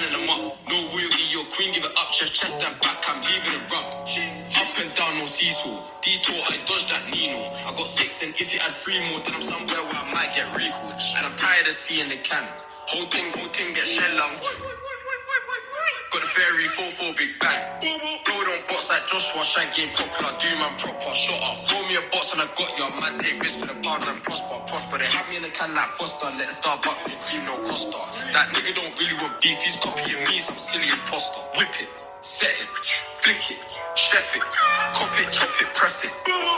lining them up. No royalty, your queen, give it up. Chest and back, I'm leaving it rub. Up and down, no seesaw. Detour, I dodged that Nino. I got 6, and if you add 3 more, then I'm somewhere where I might get recalled. And I'm tired of seeing the can. Whole thing get shell long. Got the fairy 4-4 big bang. Blow on bots like Joshua Shank, game popular, do man proper. Shot up, throw me a box and I got your man. Take risks for the pounds and prosper. They have me in the can like Foster. Let Starbucks for the cream, no Costa. That nigga don't really want beef, he's copying me, some silly imposter. Whip it, set it, flick it, chef it, cop it, chop it, press it.